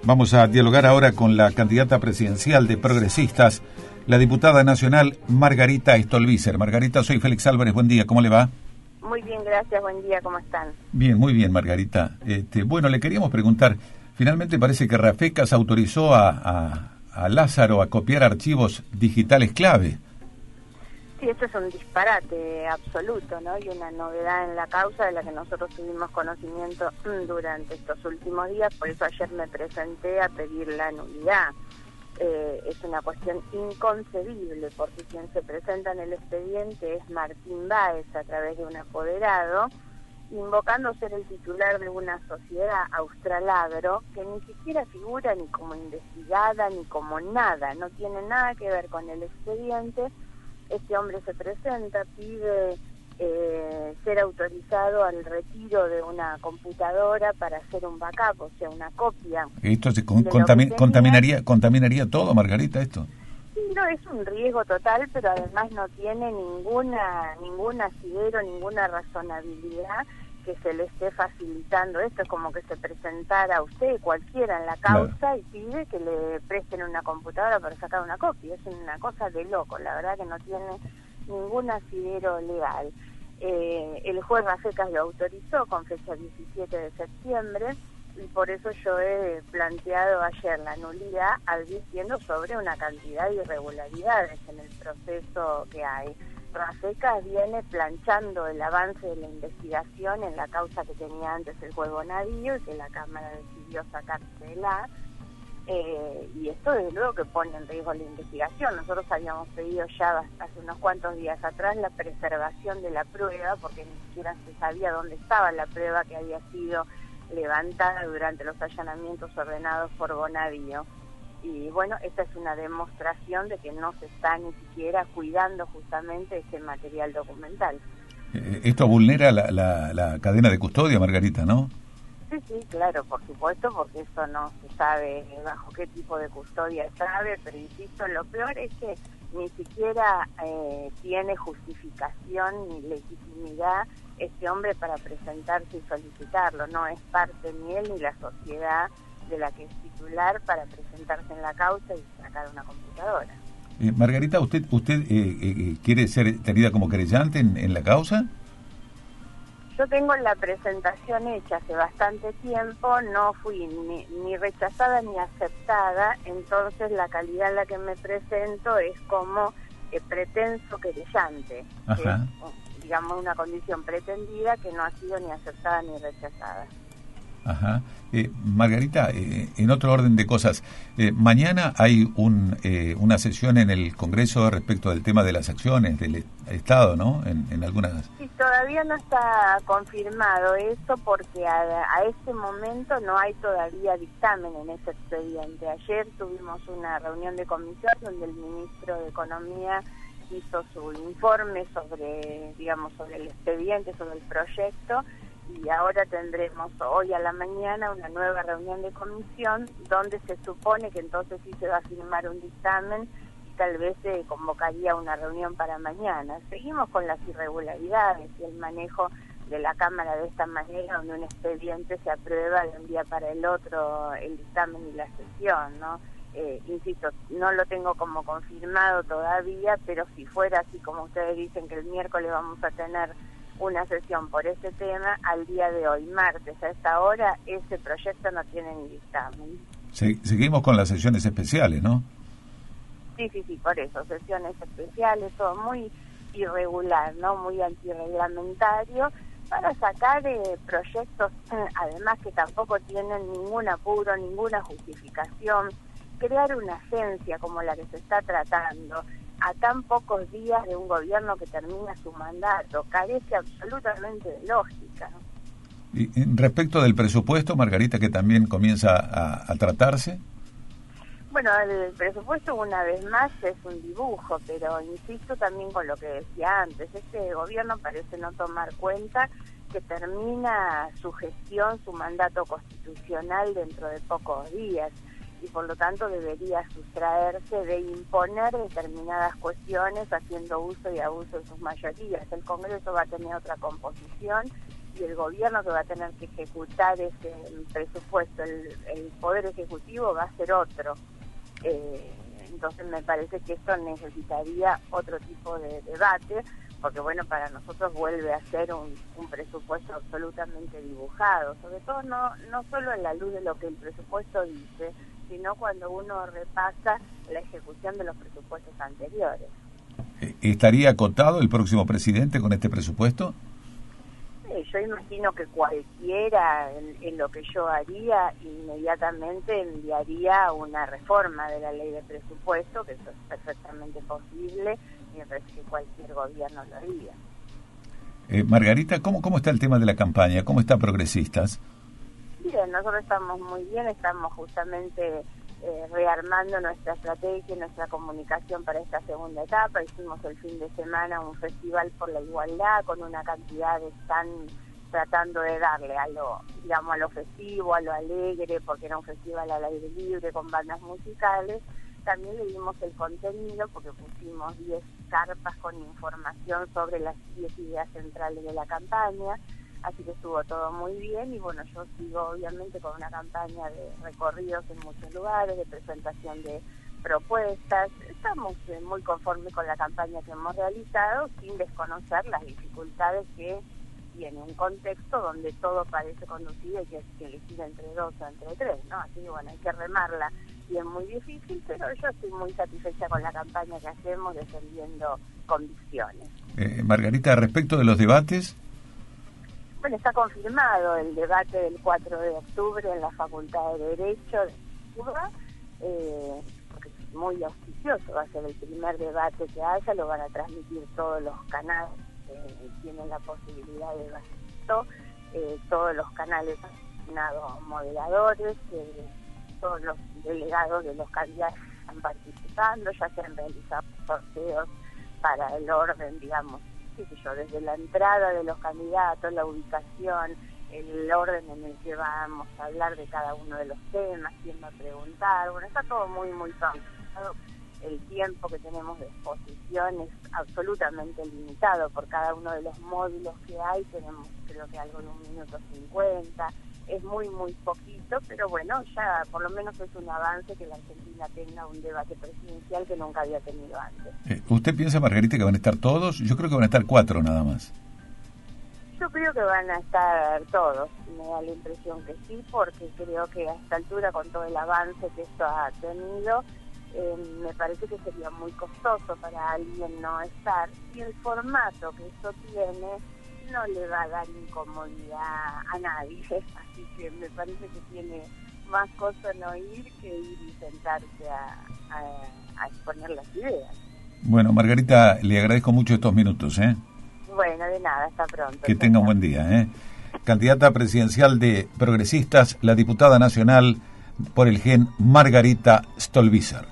Vamos a dialogar ahora con la candidata presidencial de Progresistas, la diputada nacional Margarita Stolbizer. Margarita, soy Félix Álvarez, buen día, ¿cómo le va? Muy bien, gracias, buen día, ¿cómo están? Bien, muy bien, Margarita. Bueno, le queríamos preguntar, finalmente parece que Rafecas autorizó a Lázaro a copiar archivos digitales clave. Sí, esto es un disparate absoluto, ¿no? Y una novedad en la causa de la que nosotros tuvimos conocimiento durante estos últimos días, por eso ayer me presenté a pedir la nulidad. Es una cuestión inconcebible, porque quien se presenta en el expediente es Martín Báez a través de un apoderado, invocando ser el titular de una sociedad Australagro que ni siquiera figura ni como investigada ni como nada, no tiene nada que ver con el expediente. Este hombre se presenta, pide ser autorizado al retiro de una computadora para hacer un backup, o sea, una copia. ¿Esto se contaminaría todo, Margarita, esto? Sí, no, es un riesgo total, pero además no tiene ningún asidero, ninguna razonabilidad que se le esté facilitando. Esto es como que se presentara a usted, cualquiera, en la causa, claro, y pide que le presten una computadora para sacar una copia. Es una cosa de loco, la verdad que no tiene ningún asidero legal. El juez Rafecas lo autorizó con fecha 17 de septiembre y por eso yo he planteado ayer la nulidad advirtiendo sobre una cantidad de irregularidades en el proceso que hay. Rafecas viene planchando el avance de la investigación en la causa que tenía antes el juez Bonadío y que la Cámara decidió sacársela. Y esto desde luego que pone en riesgo la investigación. Nosotros habíamos pedido ya hace unos cuantos días atrás la preservación de la prueba, porque ni siquiera se sabía dónde estaba la prueba que había sido levantada durante los allanamientos ordenados por Bonadío. Y bueno, esta es una demostración de que no se está ni siquiera cuidando justamente ese material documental. Esto vulnera la cadena de custodia, Margarita, ¿no? Sí, claro, por supuesto, porque eso no se sabe bajo qué tipo de custodia sabe, pero insisto, lo peor es que ni siquiera tiene justificación ni legitimidad este hombre para presentarse y solicitarlo. No es parte ni él ni la sociedad de la que es titular para presentarse en la causa y sacar una computadora. Margarita, ¿usted quiere ser tenida como querellante en la causa? Yo tengo la presentación hecha hace bastante tiempo, no fui ni rechazada ni aceptada, entonces la calidad en la que me presento es como pretenso querellante, que es, digamos, una condición pretendida que no ha sido ni aceptada ni rechazada. Ajá. Margarita, en otro orden de cosas, mañana hay una sesión en el Congreso respecto del tema de las acciones del Estado, ¿no? En algunas... Sí, todavía no está confirmado eso porque a este momento no hay todavía dictamen en ese expediente. Ayer tuvimos una reunión de comisión donde el ministro de Economía hizo su informe sobre el expediente, sobre el proyecto, y ahora tendremos hoy a la mañana una nueva reunión de comisión donde se supone que entonces sí se va a firmar un dictamen y tal vez se convocaría una reunión para mañana. Seguimos con las irregularidades y el manejo de la Cámara de esta manera, donde un expediente se aprueba de un día para el otro el dictamen y la sesión, ¿no? Insisto, no lo tengo como confirmado todavía, pero si fuera así como ustedes dicen que el miércoles vamos a tener una sesión por ese tema, al día de hoy, martes, a esta hora, ese proyecto no tiene ni dictamen. Seguimos con las sesiones especiales, ¿no? Sí, por eso, sesiones especiales, todo muy irregular, ¿no? Muy antirreglamentario, para sacar proyectos, además que tampoco tienen ningún apuro, ninguna justificación. Crear una agencia como la que se está tratando a tan pocos días de un gobierno que termina su mandato, carece absolutamente de lógica. Y respecto del presupuesto, Margarita, que también comienza a tratarse. Bueno, el presupuesto una vez más es un dibujo, pero insisto también con lo que decía antes, este gobierno parece no tomar cuenta que termina su gestión, su mandato constitucional dentro de pocos días, y por lo tanto debería sustraerse de imponer determinadas cuestiones haciendo uso y abuso de sus mayorías. El Congreso va a tener otra composición y el gobierno que va a tener que ejecutar ese presupuesto, el Poder Ejecutivo va a ser otro. Entonces me parece que esto necesitaría otro tipo de debate, porque bueno, para nosotros vuelve a ser un presupuesto absolutamente dibujado, sobre todo no solo en la luz de lo que el presupuesto dice, sino cuando uno repasa la ejecución de los presupuestos anteriores. ¿Estaría acotado el próximo presidente con este presupuesto? Yo imagino que cualquiera en lo que yo haría, inmediatamente enviaría una reforma de la ley de presupuesto, que eso es perfectamente posible, y me parece que cualquier gobierno lo haría. Margarita, ¿cómo está el tema de la campaña? ¿Cómo está Progresistas? Bien, nosotros estamos muy bien, estamos justamente rearmando nuestra estrategia y nuestra comunicación para esta segunda etapa. Hicimos el fin de semana un festival por la igualdad con una cantidad de stand tratando de darle a lo, digamos, a lo festivo, a lo alegre, porque era un festival al aire libre con bandas musicales. También le dimos el contenido porque pusimos 10 carpas con información sobre las 10 ideas centrales de la campaña. Así que estuvo todo muy bien y bueno, yo sigo obviamente con una campaña de recorridos en muchos lugares, de presentación de propuestas. Estamos muy conformes con la campaña que hemos realizado, sin desconocer las dificultades que tiene un contexto donde todo parece conducido y que elegir entre dos o entre tres, ¿no? Así que bueno, hay que remarla y es muy difícil, pero yo estoy muy satisfecha con la campaña que hacemos, defendiendo convicciones. Margarita, respecto de los debates... Bueno, está confirmado el debate del 4 de octubre en la Facultad de Derecho de Cuba, porque es muy auspicioso, va a ser el primer debate que haya, lo van a transmitir todos los canales que tienen la posibilidad de verlo, todos los canales asignados moderadores, todos los delegados de los candidatos están participando, ya se han realizado sorteos para el orden, digamos, desde la entrada de los candidatos, la ubicación, el orden en el que vamos a hablar de cada uno de los temas, quién va a preguntar, bueno, está todo muy planificado. El tiempo que tenemos de exposición es absolutamente limitado por cada uno de los módulos que hay, tenemos creo que algo de 1 minuto 50, es muy poquito, pero bueno, ya por lo menos es un avance que la Argentina tenga un debate presidencial que nunca había tenido antes. ¿Usted piensa, Margarita, que van a estar todos? Yo creo que van a estar 4 nada más. Yo creo que van a estar todos, me da la impresión que sí, porque creo que a esta altura, con todo el avance que esto ha tenido, me parece que sería muy costoso para alguien no estar, y el formato que esto tiene no le va a dar incomodidad a nadie, así que me parece que tiene más cosa no ir que ir y sentarse a exponer las ideas. Bueno, Margarita, le agradezco mucho estos minutos, Bueno, de nada, hasta pronto. Que tenga un buen día, Candidata presidencial de Progresistas, la diputada nacional por el GEN, Margarita Stolbizer.